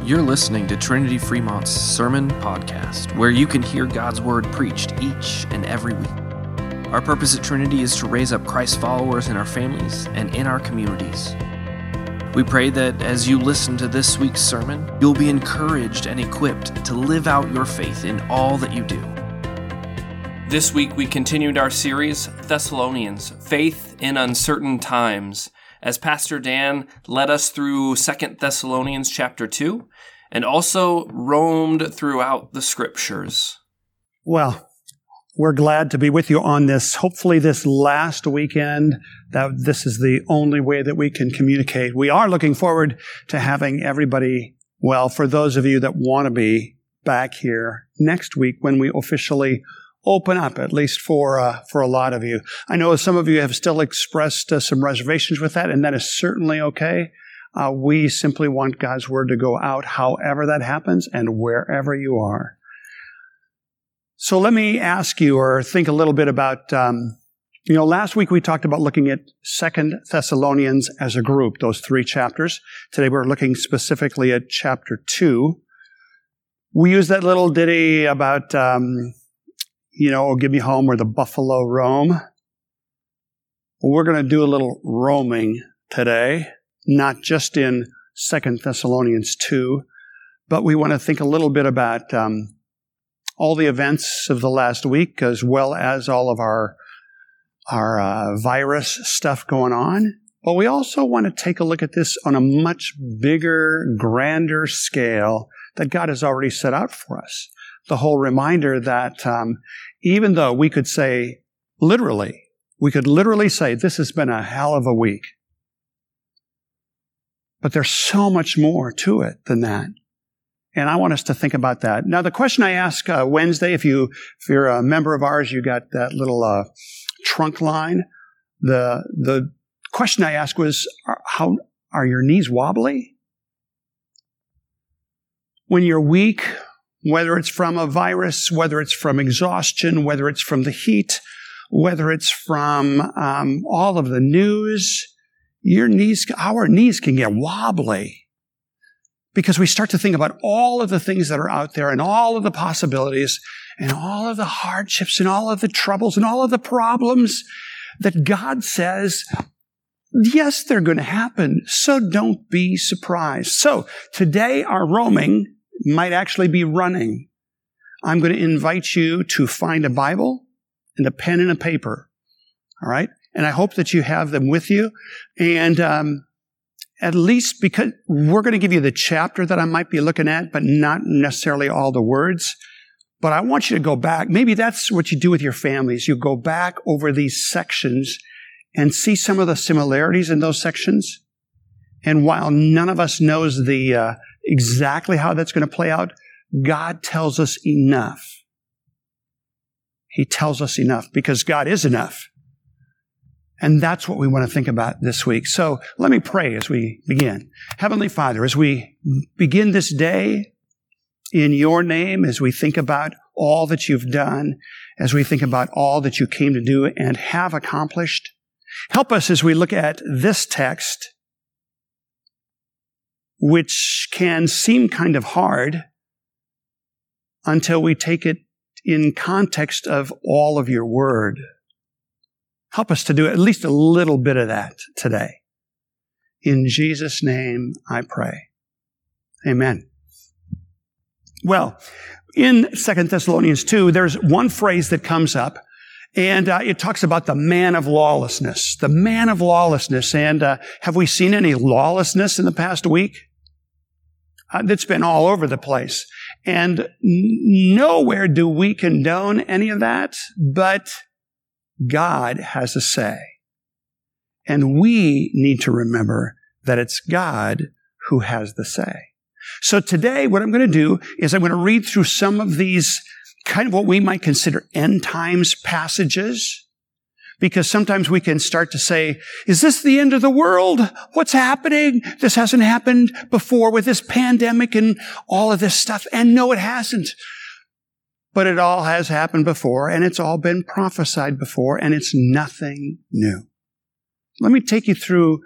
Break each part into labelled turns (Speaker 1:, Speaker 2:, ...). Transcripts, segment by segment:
Speaker 1: You're listening to Trinity Fremont's Sermon Podcast, where you can hear God's Word preached each and every week. Our purpose at Trinity is to raise up Christ followers in our families and in our communities. We pray that as you listen to this week's sermon, you'll be encouraged and equipped to live out your faith in all that you do. This week we continued our series, Thessalonians, Faith in Uncertain Times, as Pastor Dan led us through 2 Thessalonians chapter 2, and also roamed throughout the Scriptures.
Speaker 2: Well, we're glad to be with you on this, hopefully this last weekend, that this is the only way that we can communicate. We are looking forward to having everybody, well, for those of you that want to be back here next week when we officially open up, at least for a lot of you. I know some of you have still expressed some reservations with that, and that is certainly okay. We simply want God's Word to go out however that happens and wherever you are. So let me ask you or think a little bit about, last week we talked about looking at 2 Thessalonians as a group, those 3 chapters. Today we're looking specifically at chapter 2. We used that little ditty about, "Oh, give me home where the buffalo roam." Well, we're going to do a little roaming today, not just in 2 Thessalonians 2, but we want to think a little bit about all the events of the last week, as well as all of our virus stuff going on. But we also want to take a look at this on a much bigger, grander scale that God has already set out for us. The whole reminder that even though we could say literally say this has been a hell of a week, but there's so much more to it than that. And I want us to think about that. Now, the question I asked Wednesday, if you're a member of ours, you got that little trunk line. The question I asked was, how are your knees wobbly? When you're weak, whether it's from a virus, whether it's from exhaustion, whether it's from the heat, whether it's from all of the news, our knees can get wobbly because we start to think about all of the things that are out there and all of the possibilities and all of the hardships and all of the troubles and all of the problems that God says, yes, they're going to happen, so don't be surprised. So today our roaming might actually be running. I'm going to invite you to find a Bible and a pen and a paper. All right? And I hope that you have them with you. And at least because we're going to give you the chapter that I might be looking at, but not necessarily all the words. But I want you to go back. Maybe that's what you do with your families. You go back over these sections and see some of the similarities in those sections. And while none of us knows the exactly how that's going to play out, God tells us enough. He tells us enough because God is enough. And that's what we want to think about this week. So let me pray as we begin. Heavenly Father, as we begin this day in your name, as we think about all that you've done, as we think about all that you came to do and have accomplished, help us as we look at this text, which can seem kind of hard until we take it in context of all of your word. Help us to do at least a little bit of that today. In Jesus' name I pray. Amen. Well, in 2 Thessalonians 2, there's one phrase that comes up, and it talks about the man of lawlessness. The man of lawlessness. And have we seen any lawlessness in the past week? That's been all over the place. And nowhere do we condone any of that, but God has a say. And we need to remember that it's God who has the say. So today, what I'm going to do is I'm going to read through some of these kind of what we might consider end times passages. Because sometimes we can start to say, is this the end of the world? What's happening? This hasn't happened before with this pandemic and all of this stuff. And no, it hasn't. But it all has happened before, and it's all been prophesied before, and it's nothing new. Let me take you through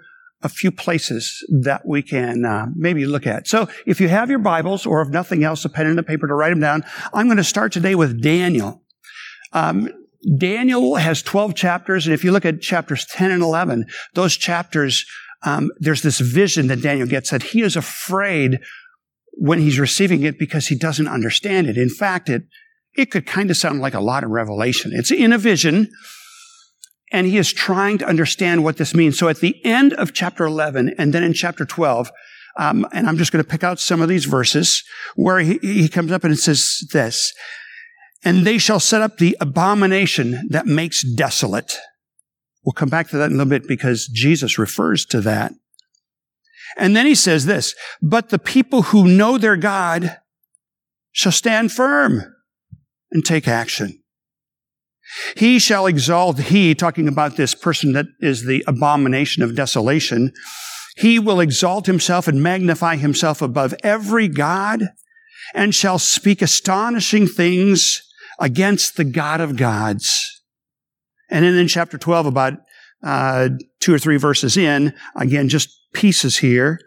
Speaker 2: a few places that we can maybe look at. So if you have your Bibles, or if nothing else, a pen and a paper to write them down, I'm going to start today with Daniel. Daniel has 12 chapters, and if you look at chapters 10 and 11, those chapters, there's this vision that Daniel gets that he is afraid when he's receiving it because he doesn't understand it. In fact, it could kind of sound like a lot of revelation. It's in a vision, and he is trying to understand what this means. So at the end of chapter 11, and then in chapter 12, and I'm just going to pick out some of these verses, where he comes up and it says this, "And they shall set up the abomination that makes desolate." We'll come back to that in a little bit because Jesus refers to that. And then he says this, "But the people who know their God shall stand firm and take action. He shall exalt," talking about this person that is the abomination of desolation, "he will exalt himself and magnify himself above every god, and shall speak astonishing things against the God of gods." And then in chapter 12, about 2 or 3 verses in, again, just pieces here.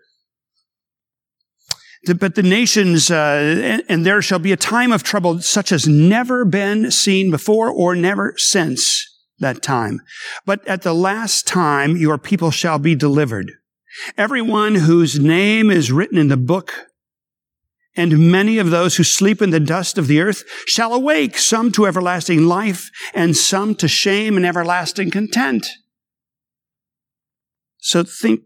Speaker 2: "But the nations, and there shall be a time of trouble such as never been seen before or never since that time. But at the last time your people shall be delivered. Everyone whose name is written in the book, and many of those who sleep in the dust of the earth shall awake, some to everlasting life, and some to shame and everlasting contempt." So think,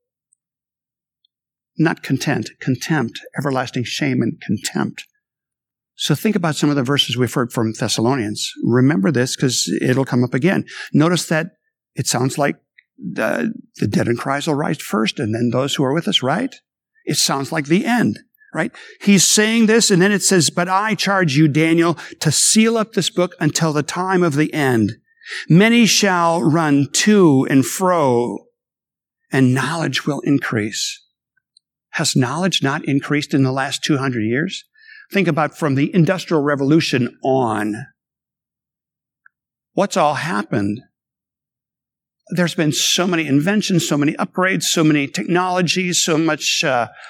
Speaker 2: not content, contempt, everlasting shame and contempt. So think about some of the verses we've heard from Thessalonians. Remember this because it'll come up again. Notice that it sounds like the dead in Christ will rise first, and then those who are with us, right? It sounds like the end. Right? He's saying this, and then it says, "But I charge you, Daniel, to seal up this book until the time of the end. Many shall run to and fro, and knowledge will increase." Has knowledge not increased in the last 200 years? Think about from the Industrial Revolution on. What's all happened? There's been so many inventions, so many upgrades, so many technologies, so much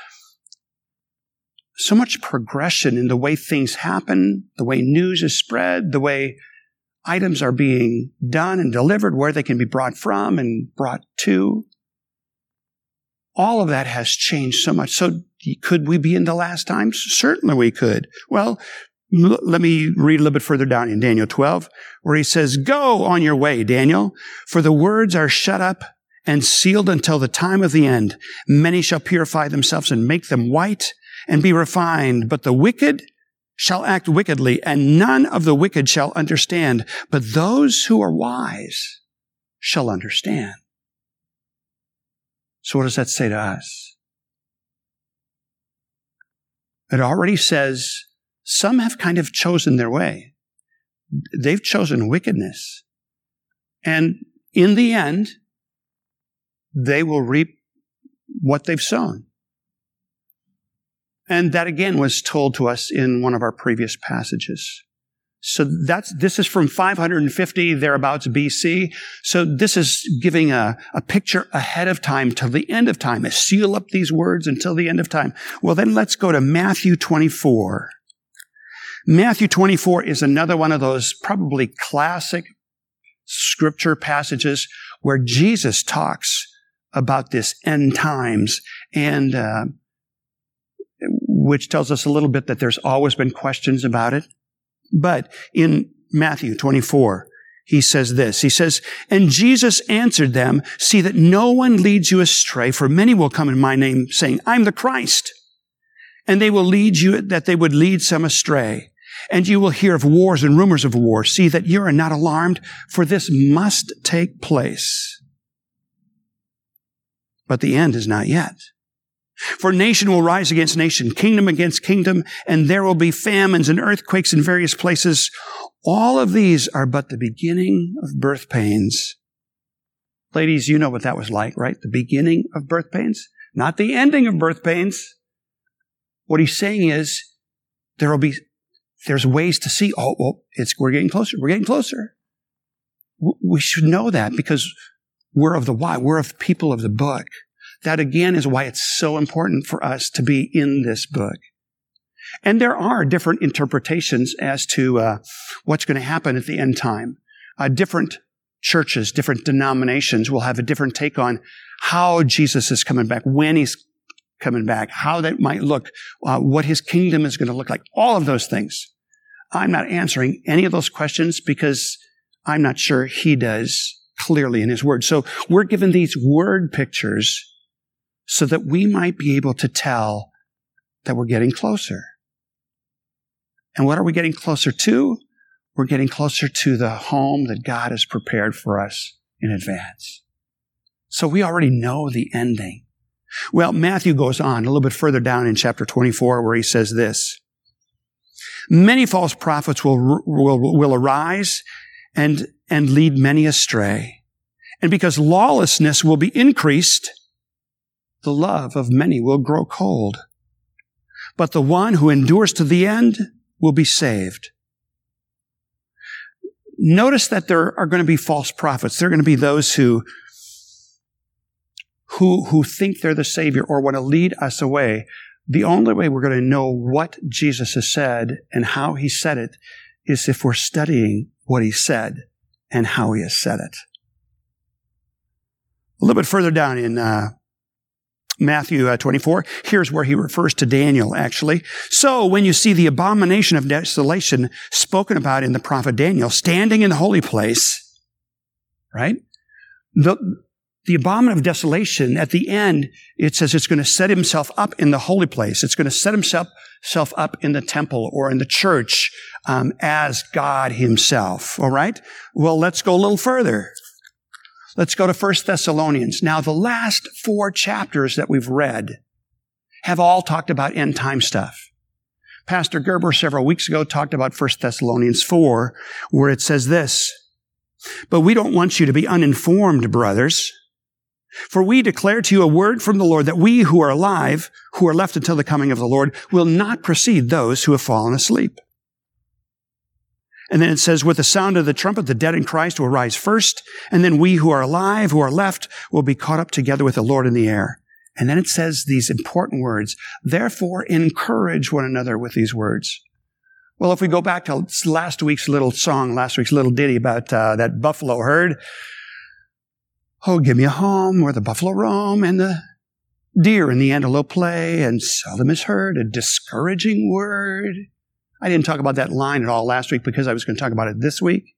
Speaker 2: progression in the way things happen, the way news is spread, the way items are being done and delivered, where they can be brought from and brought to. All of that has changed so much. So could we be in the last times? Certainly we could. Well, let me read a little bit further down in Daniel 12, where he says, "Go on your way, Daniel, for the words are shut up and sealed until the time of the end. Many shall purify themselves and make them white and be refined, but the wicked shall act wickedly, and none of the wicked shall understand, but those who are wise shall understand." So what does that say to us? It already says some have kind of chosen their way. They've chosen wickedness. And in the end, they will reap what they've sown. And that again was told to us in one of our previous passages. So this is from 550 thereabouts BC. So this is giving a picture ahead of time till the end of time. Seal up these words until the end of time. Well, then let's go to Matthew 24. Matthew 24 is another one of those probably classic scripture passages where Jesus talks about this end times, and which tells us a little bit that there's always been questions about it. But in Matthew 24, he says this. He says, "And Jesus answered them, 'See that no one leads you astray, for many will come in my name, saying, I'm the Christ. And they will lead you, that they would lead some astray. And you will hear of wars and rumors of wars. See that you are not alarmed, for this must take place. But the end is not yet. For nation will rise against nation, kingdom against kingdom, and there will be famines and earthquakes in various places. All of these are but the beginning of birth pains.'" Ladies, you know what that was like, right? The beginning of birth pains, not the ending of birth pains. What he's saying is there's ways to see, we're getting closer. We're getting closer. We should know that because we're of the why. We're of people of the book. That again is why it's so important for us to be in this book. And there are different interpretations as to what's going to happen at the end time. Different churches, different denominations will have a different take on how Jesus is coming back, when he's coming back, how that might look, what his kingdom is going to look like, all of those things. I'm not answering any of those questions because I'm not sure he does clearly in his word. So we're given these word pictures so that we might be able to tell that we're getting closer. And what are we getting closer to? We're getting closer to the home that God has prepared for us in advance. So we already know the ending. Well, Matthew goes on a little bit further down in chapter 24 where he says this. Many false prophets will arise and lead many astray. And because lawlessness will be increased, the love of many will grow cold. But the one who endures to the end will be saved. Notice that there are going to be false prophets. There are going to be those who think they're the Savior or want to lead us away. The only way we're going to know what Jesus has said and how he said it is if we're studying what he said and how he has said it. A little bit further down in Matthew 24, here's where he refers to Daniel, actually. So when you see the abomination of desolation spoken about in the prophet Daniel standing in the holy place, right? The abomination of desolation, at the end, it says it's going to set himself up in the holy place. It's going to set himself up in the temple or in the church as God himself, all right? Well, let's go a little further. Let's go to 1 Thessalonians. Now, the last 4 chapters that we've read have all talked about end time stuff. Pastor Gerber several weeks ago talked about 1 Thessalonians 4, where it says this, "But we don't want you to be uninformed, brothers, for we declare to you a word from the Lord that we who are alive, who are left until the coming of the Lord, will not precede those who have fallen asleep." And then it says, "With the sound of the trumpet, the dead in Christ will rise first, and then we who are alive, who are left, will be caught up together with the Lord in the air." And then it says these important words, "Therefore, encourage one another with these words." Well, if we go back to last week's little song, last week's little ditty about that buffalo herd, "Oh, give me a home where the buffalo roam and the deer and the antelope play, and seldom is heard a discouraging word." I didn't talk about that line at all last week because I was going to talk about it this week.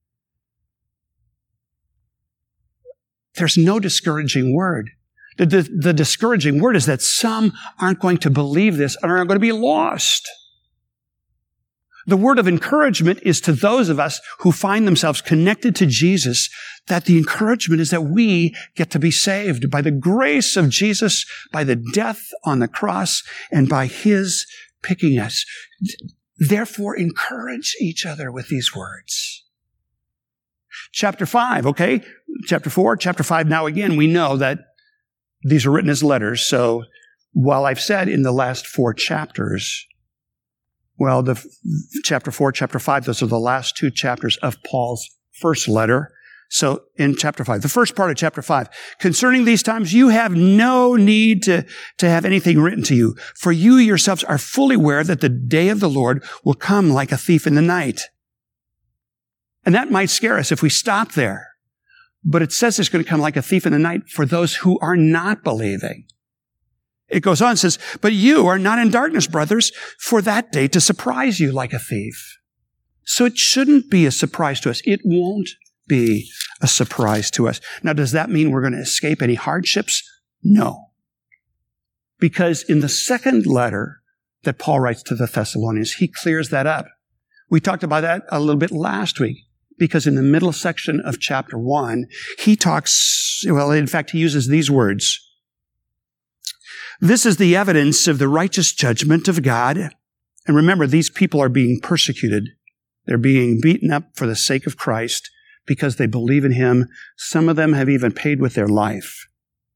Speaker 2: There's no discouraging word. The discouraging word is that some aren't going to believe this and are going to be lost. The word of encouragement is to those of us who find themselves connected to Jesus, that the encouragement is that we get to be saved by the grace of Jesus, by the death on the cross, and by his picking us. Therefore, encourage each other with these words. Chapter 5, okay? Chapter 4, chapter 5. Now again, we know that these are written as letters. So while I've said in the last 4 chapters, well, the chapter 4, chapter 5, those are the last 2 chapters of Paul's first letter. So in chapter 5, the first part of chapter 5, "Concerning these times, you have no need to have anything written to you, for you yourselves are fully aware that the day of the Lord will come like a thief in the night." And that might scare us if we stop there. But it says it's going to come like a thief in the night for those who are not believing. It goes on and says, "But you are not in darkness, brothers, for that day to surprise you like a thief." So it shouldn't be a surprise to us. It won't be a surprise to us. Now, does that mean we're going to escape any hardships? No. Because in the second letter that Paul writes to the Thessalonians, he clears that up. We talked about that a little bit last week, because in the middle section of chapter 1, he talks, well, in fact, he uses these words. "This is the evidence of the righteous judgment of God." And remember, these people are being persecuted. They're being beaten up for the sake of Christ, because they believe in him. Some of them have even paid with their life.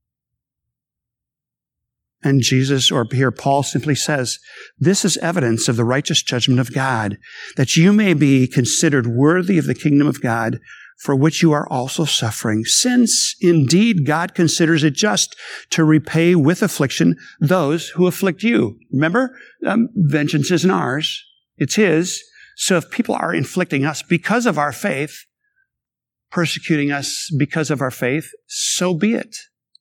Speaker 2: And Jesus, or here Paul simply says, "This is evidence of the righteous judgment of God, that you may be considered worthy of the kingdom of God, for which you are also suffering, since indeed God considers it just to repay with affliction those who afflict you. Remember, vengeance isn't ours, it's His. So if people are inflicting us because of our faith, persecuting us because of our faith, so be it.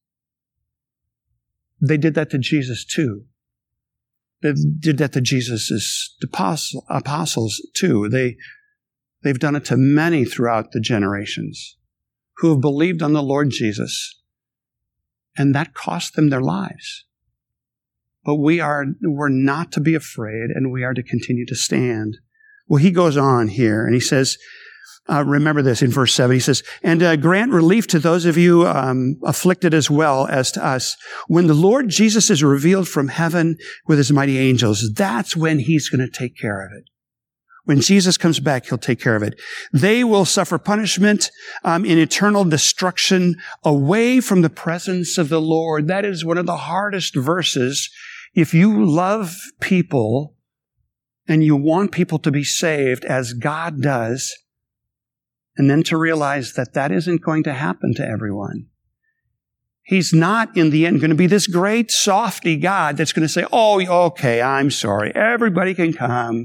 Speaker 2: They did that to Jesus too. They did that to Jesus' apostles too. They've done it to many throughout the generations who have believed on the Lord Jesus, and that cost them their lives. But we're not to be afraid, and we are to continue to stand. Well, he goes on here, and he says, remember this in verse 7, he says, and grant relief to those of you afflicted as well as to us. When the Lord Jesus is revealed from heaven with His mighty angels, that's when He's going to take care of it. When Jesus comes back, He'll take care of it. They will suffer punishment in eternal destruction away from the presence of the Lord. That is one of the hardest verses. If you love people and you want people to be saved as God does, and then to realize that that isn't going to happen to everyone. He's not, in the end, going to be this great softy God that's going to say, oh, okay, I'm sorry. Everybody can come.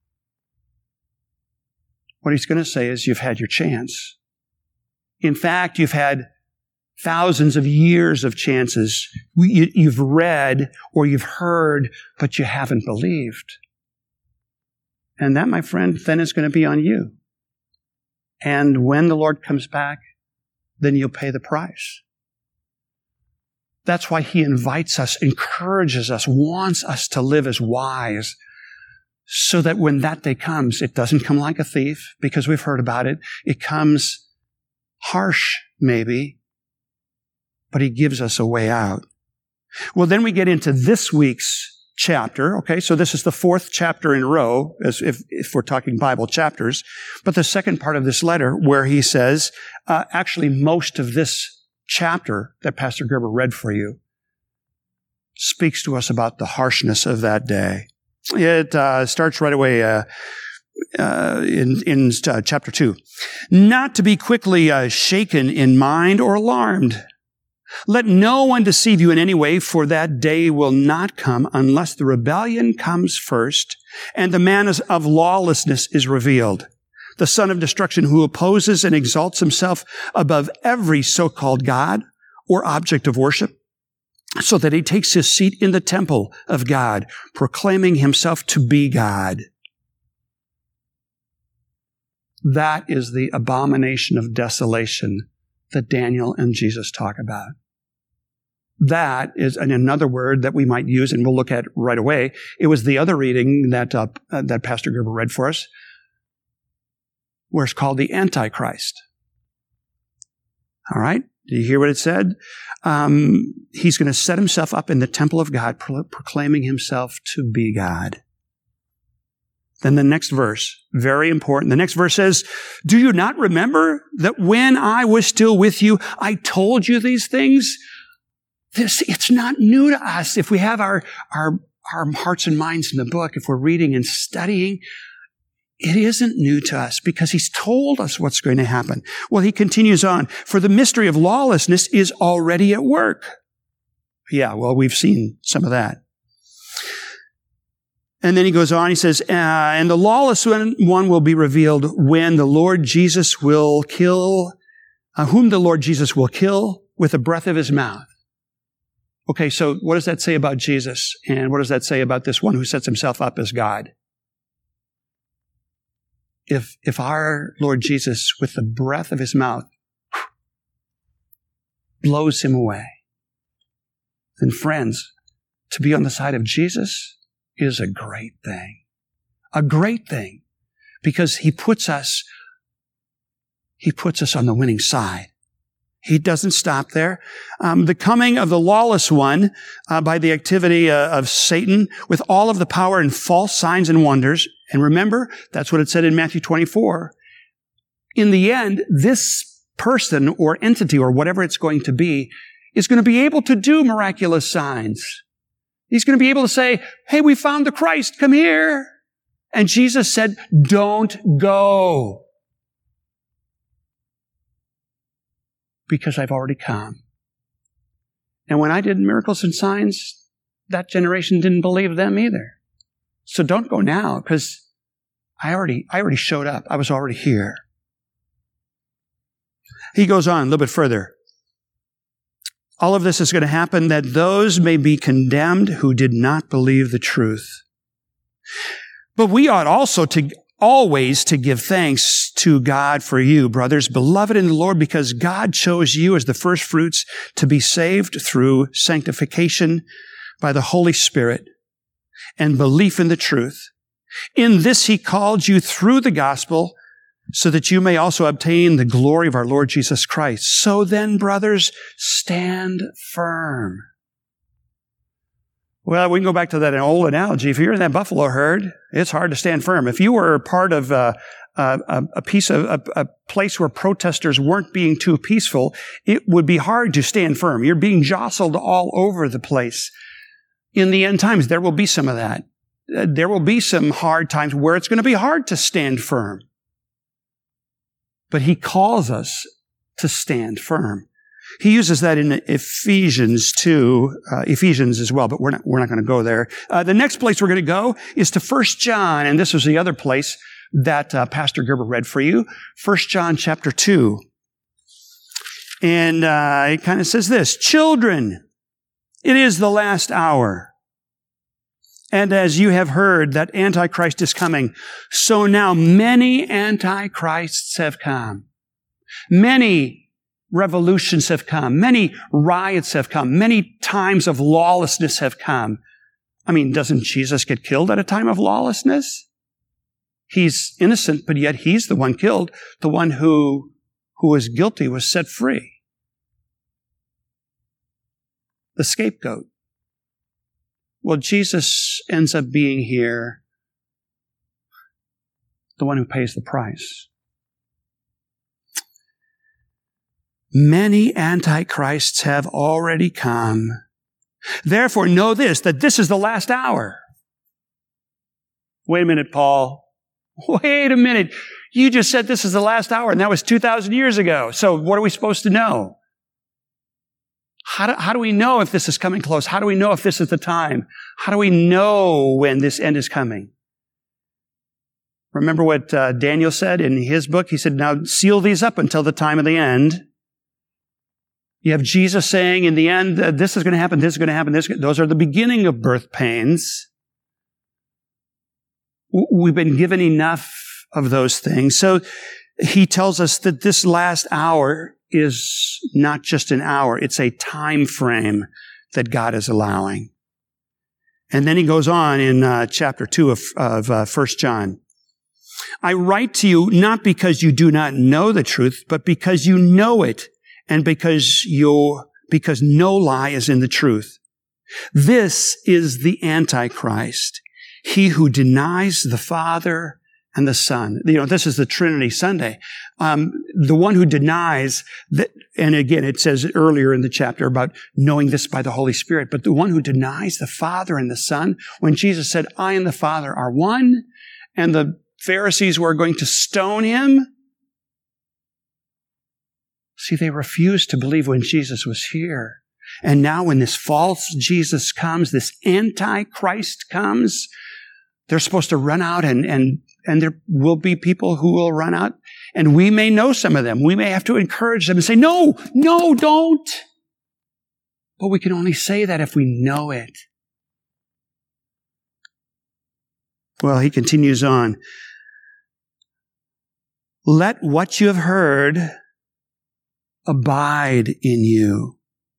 Speaker 2: What He's going to say is, you've had your chance. In fact, you've had thousands of years of chances. You've read or you've heard, but you haven't believed. And that, my friend, then is going to be on you. And when the Lord comes back, then you'll pay the price. That's why He invites us, encourages us, wants us to live as wise, so that when that day comes, it doesn't come like a thief, because we've heard about it. It comes harsh, maybe, but He gives us a way out. Well, then we get into this week's chapter. Okay, so this is the fourth chapter in a row, as if we're talking Bible chapters. But the second part of this letter, where he says, actually most of this chapter that Pastor Gerber read for you speaks to us about the harshness of that day. It starts right away in chapter 2. Not to be quickly shaken in mind or alarmed. Let no one deceive you in any way, for that day will not come unless the rebellion comes first and the man of lawlessness is revealed, the son of destruction, who opposes and exalts himself above every so-called God or object of worship, so that he takes his seat in the temple of God, proclaiming himself to be God. That is the abomination of desolation that Daniel and Jesus talk about. That is another word that we might use, and we'll look at right away. It was the other reading that Pastor Gerber read for us, where it's called the Antichrist. All right? Did you hear what it said? He's going to set himself up in the temple of God, proclaiming himself to be God. Then the next verse, very important. The next verse says, do you not remember that when I was still with you, I told you these things? It's not new to us. If we have our hearts and minds in the book, if we're reading and studying, it isn't new to us because He's told us what's going to happen. Well, he continues on. For the mystery of lawlessness is already at work. Yeah, well, we've seen some of that. And then he goes on, he says, and the lawless one will be revealed when the Lord Jesus will kill, whom the Lord Jesus will kill with the breath of His mouth. Okay, so what does that say about Jesus? And what does that say about this one who sets himself up as God? If our Lord Jesus, with the breath of His mouth, blows him away, then friends, to be on the side of Jesus is a great thing. A great thing. Because He puts us on the winning side. He doesn't stop there. The coming of the lawless one by the activity of Satan with all of the power and false signs and wonders. And remember, that's what it said in Matthew 24. In the end, this person or entity or whatever it's going to be is going to be able to do miraculous signs. He's going to be able to say, hey, we found the Christ, come here. And Jesus said, don't go. because I've already come. And when I did miracles and signs, that generation didn't believe them either. So don't go now, because I already showed up. I was already here. He goes on a little bit further. All of this is going to happen that those may be condemned who did not believe the truth. But we ought also always to give thanks to God for you, brothers, beloved in the Lord, because God chose you as the first fruits to be saved through sanctification by the Holy Spirit and belief in the truth. In this he called you through the gospel, so that you may also obtain the glory of our Lord Jesus Christ. So then, brothers, stand firm. Well, we can go back to that old analogy. If you're in that buffalo herd, it's hard to stand firm. If you were part of a place where protesters weren't being too peaceful, it would be hard to stand firm. You're being jostled all over the place. In the end times, there will be some of that. There will be some hard times where it's going to be hard to stand firm. But he calls us to stand firm. He uses that in Ephesians 2, Ephesians as well, but we're not going to go there. The next place we're going to go is to 1 John, and this was the other place that Pastor Gerber read for you, 1 John chapter 2. And it kind of says this, children, it is the last hour. And as you have heard that Antichrist is coming, so now many Antichrists have come. Many revolutions have come. Many riots have come. Many times of lawlessness have come. I mean, doesn't Jesus get killed at a time of lawlessness? He's innocent, but yet he's the one killed. The one who was guilty was set free. The scapegoat. Well, Jesus ends up being here, the one who pays the price. Many antichrists have already come. Therefore, know this, that this is the last hour. Wait a minute, Paul. Wait a minute. You just said this is the last hour, and that was 2,000 years ago. So what are we supposed to know? How do we know if this is coming close? How do we know if this is the time? How do we know when this end is coming? Remember what Daniel said in his book? He said, now seal these up until the time of the end. You have Jesus saying in the end, this is going to happen, this is going to happen. Those are the beginning of birth pains. We've been given enough of those things. So he tells us that this last hour is not just an hour, it's a time frame that God is allowing. And then he goes on in chapter 2 of 1 John. I write to you not because you do not know the truth, but because you know it, and because no lie is in the truth. This is the Antichrist, he who denies the Father and the Son. You know, this is the Trinity Sunday. The one who denies that, and again, it says earlier in the chapter about knowing this by the Holy Spirit, but the one who denies the Father and the Son, when Jesus said, I and the Father are one, and the Pharisees were going to stone him, see, they refused to believe when Jesus was here. And now when this false Jesus comes, this Antichrist comes, they're supposed to run out and there will be people who will run out. And we may know some of them. We may have to encourage them and say, no, don't. But we can only say that if we know it. Well, he continues on. Let what you have heard abide in you.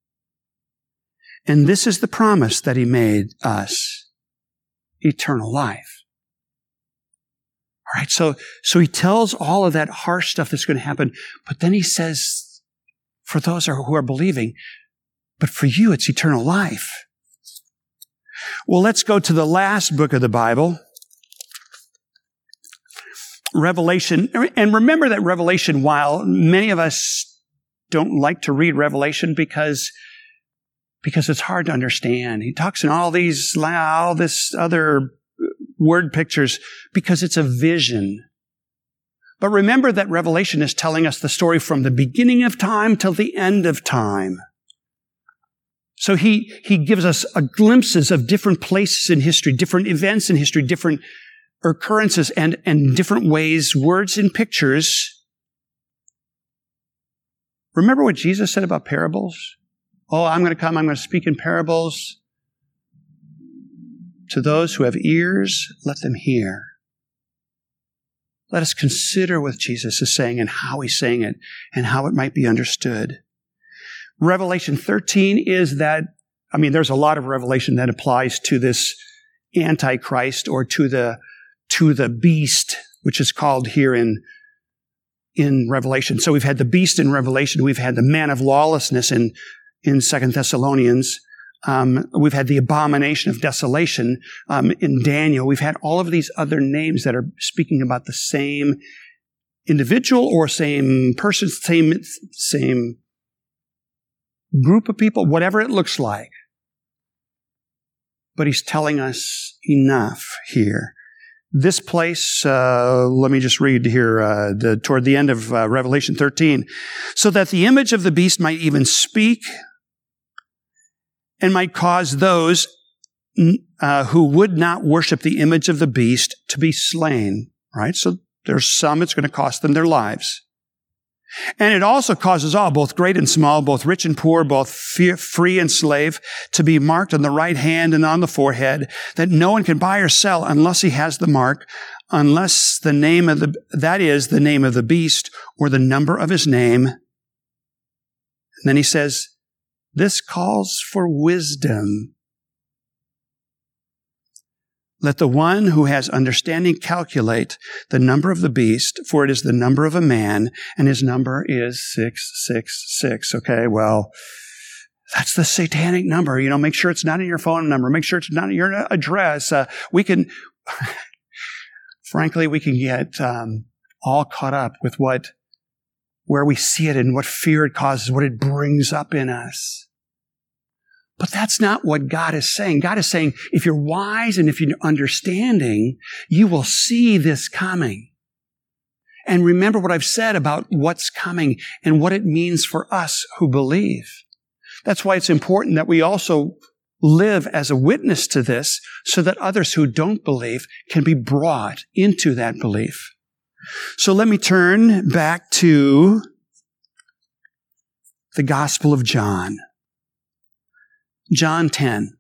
Speaker 2: And this is the promise that he made us, eternal life. All right, so he tells all of that harsh stuff that's going to happen, but then he says, for those who are believing, but for you it's eternal life. Well, let's go to the last book of the Bible, Revelation. And remember that Revelation, while many of us don't like to read Revelation because it's hard to understand. He talks in all this other word pictures because it's a vision. But remember that Revelation is telling us the story from the beginning of time till the end of time. So he gives us glimpses of different places in history, different events in history, different occurrences and different ways, words and pictures. Remember what Jesus said about parables? Oh, I'm going to speak in parables. To those who have ears, let them hear. Let us consider what Jesus is saying and how he's saying it and how it might be understood. Revelation 13 is that, there's a lot of revelation that applies to this Antichrist or to the beast, which is called here in Revelation. So we've had the beast in Revelation. We've had the man of lawlessness in 2 Thessalonians. We've had the abomination of desolation in Daniel. We've had all of these other names that are speaking about the same individual or same person, same group of people, whatever it looks like. But he's telling us enough here. This place, let me just read here toward the end of Revelation 13. So that the image of the beast might even speak and might cause those who would not worship the image of the beast to be slain, right? So there's some, it's going to cost them their lives. And it also causes all, both great and small, both rich and poor, both free and slave, to be marked on the right hand and on the forehead, that no one can buy or sell unless he has the mark, unless the name of that is the name of the beast or the number of his name. And then he says, this calls for wisdom. Let the one who has understanding calculate the number of the beast, for it is the number of a man, and his number is 666. Okay, well, that's the satanic number. Make sure it's not in your phone number. Make sure it's not in your address. Frankly, we can get all caught up with where we see it and what fear it causes, what it brings up in us. But that's not what God is saying. God is saying, if you're wise and if you're understanding, you will see this coming. And remember what I've said about what's coming and what it means for us who believe. That's why it's important that we also live as a witness to this so that others who don't believe can be brought into that belief. So let me turn back to the Gospel of John. John 10.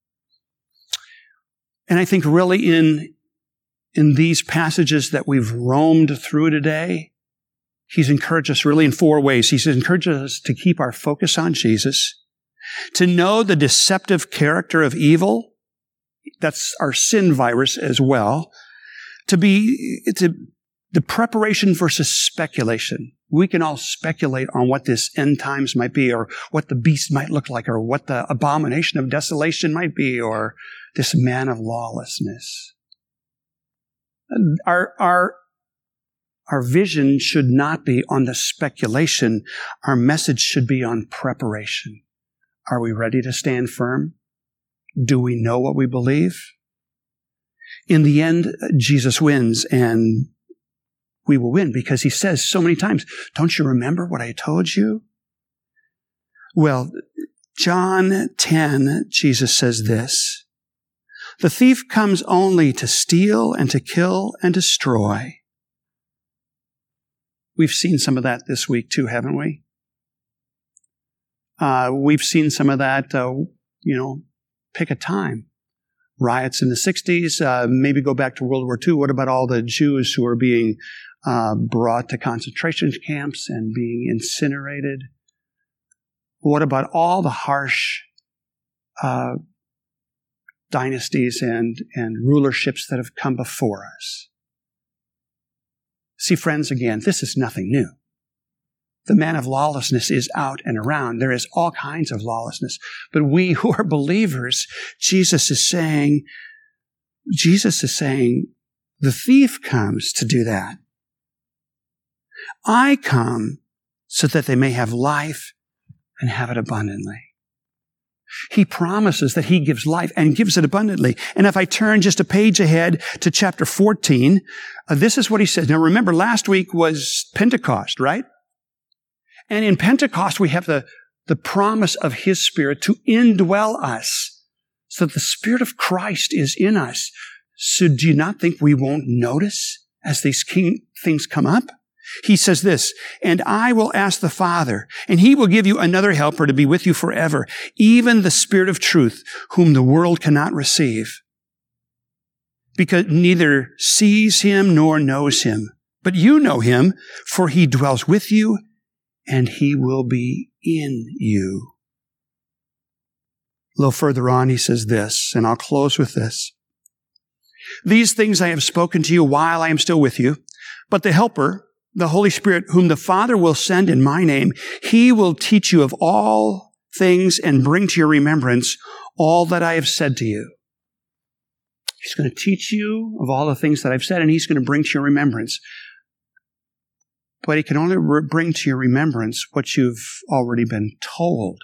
Speaker 2: And I think really in these passages that we've roamed through today, he's encouraged us really in 4 ways. He's encouraged us to keep our focus on Jesus, to know the deceptive character of evil. That's our sin virus as well. The preparation versus speculation. We can all speculate on what this end times might be, or what the beast might look like, or what the abomination of desolation might be, or this man of lawlessness. Our vision should not be on the speculation. Our message should be on preparation. Are we ready to stand firm? Do we know what we believe? In the end, Jesus wins, and we will win, because he says so many times, don't you remember what I told you? Well, John 10, Jesus says this, the thief comes only to steal and to kill and destroy. We've seen some of that this week too, haven't we? We've seen some of that, pick a time. Riots in the 60s, maybe go back to World War II. What about all the Jews who are being brought to concentration camps and being incinerated? What about all the harsh dynasties and rulerships that have come before us? See, friends, again, this is nothing new. The man of lawlessness is out and around. There is all kinds of lawlessness. But we who are believers, Jesus is saying, the thief comes to do that. I come so that they may have life and have it abundantly. He promises that he gives life and gives it abundantly. And if I turn just a page ahead to chapter 14, this is what he says. Now remember, last week was Pentecost, right? And in Pentecost, we have the promise of his Spirit to indwell us. So the Spirit of Christ is in us. So do you not think we won't notice as these things come up? He says this, and I will ask the Father, and he will give you another helper to be with you forever, even the Spirit of truth, whom the world cannot receive, because neither sees him nor knows him. But you know him, for he dwells with you, and he will be in you. A little further on, he says this, and I'll close with this. These things I have spoken to you while I am still with you, but the Helper, the Holy Spirit, whom the Father will send in my name, he will teach you of all things and bring to your remembrance all that I have said to you. He's going to teach you of all the things that I've said, and he's going to bring to your remembrance. But he can only bring to your remembrance what you've already been told.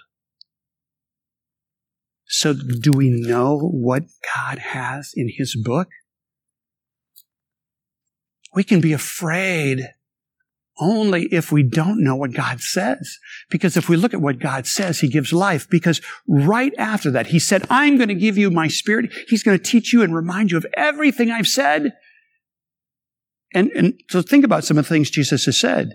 Speaker 2: So do we know what God has in his book? We can be afraid only if we don't know what God says. Because if we look at what God says, he gives life. Because right after that, he said, I'm going to give you my Spirit. He's going to teach you and remind you of everything I've said. And so think about some of the things Jesus has said.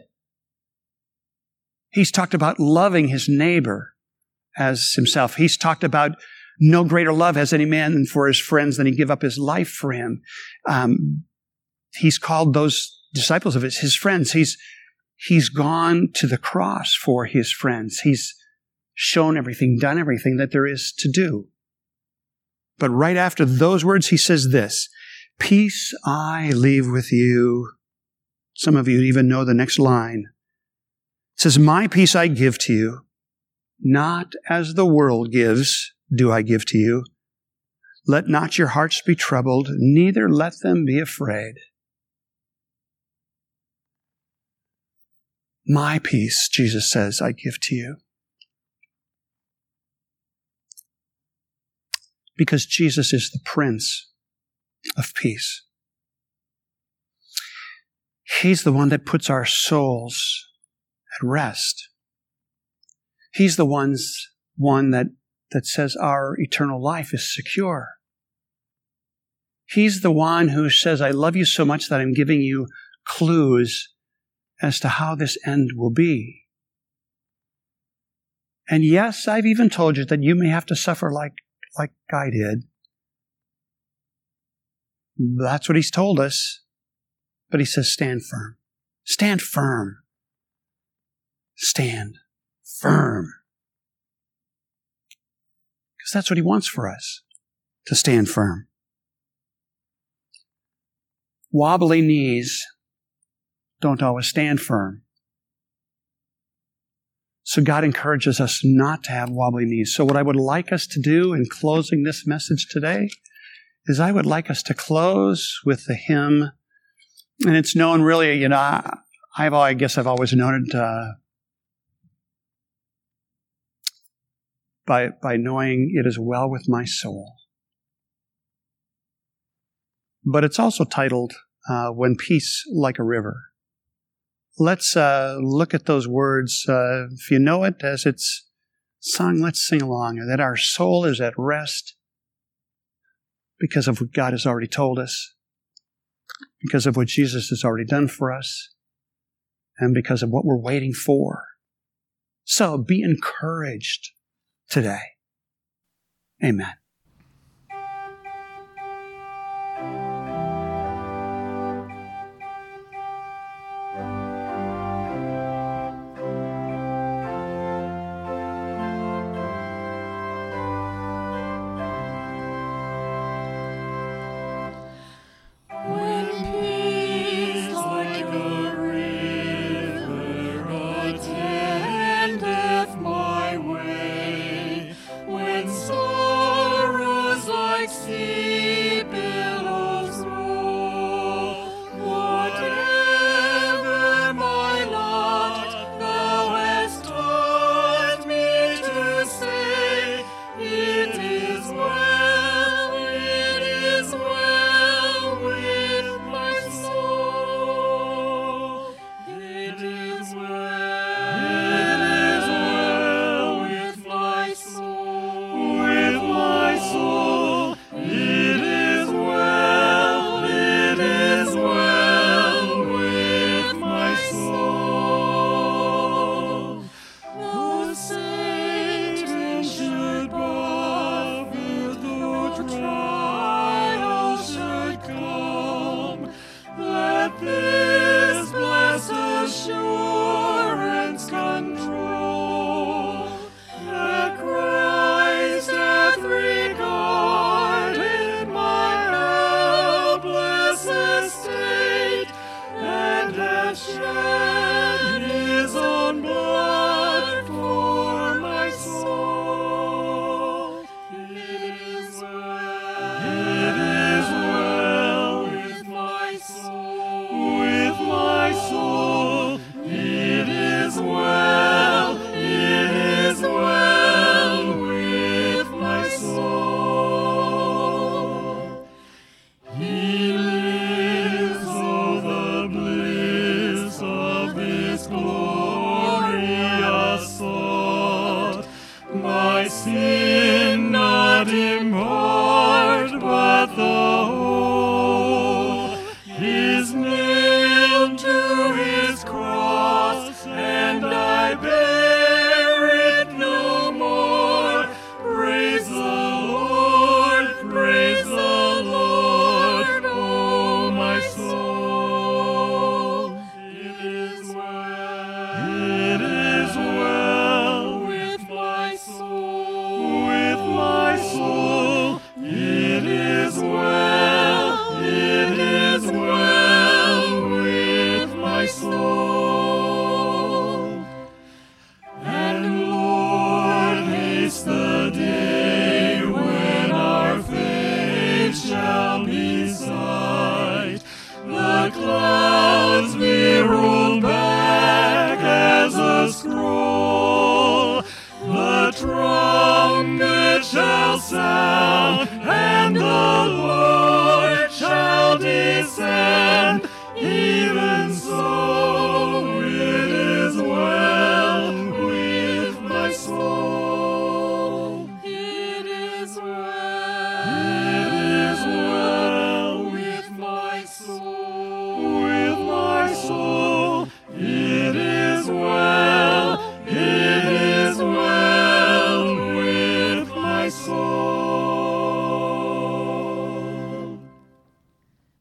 Speaker 2: He's talked about loving his neighbor as himself. He's talked about no greater love has any man for his friends than he give up his life for him. He's called those disciples of his friends. He's gone to the cross for his friends. He's shown everything, done everything that there is to do. But right after those words, he says this, peace I leave with you. Some of you even know the next line. It says, my peace I give to you, not as the world gives, do I give to you. Let not your hearts be troubled, neither let them be afraid. My peace, Jesus says, I give to you. Because Jesus is the Prince of Peace. He's the one that puts our souls at rest. He's the one that says our eternal life is secure. He's the one who says, I love you so much that I'm giving you clues as to how this end will be. And yes, I've even told you that you may have to suffer like I did. That's what he's told us. But he says, stand firm. Stand firm. Stand firm. Because that's what he wants for us, to stand firm. Wobbly knees don't always stand firm. So God encourages us not to have wobbly knees. So what I would like us to do in closing this message today is I would like us to close with the hymn. And it's known really, I guess I've always known it by knowing it is well with my soul. But it's also titled, When Peace Like a River. Let's look at those words. If you know it as it's sung, let's sing along. That our soul is at rest because of what God has already told us, because of what Jesus has already done for us, and because of what we're waiting for. So be encouraged today. Amen.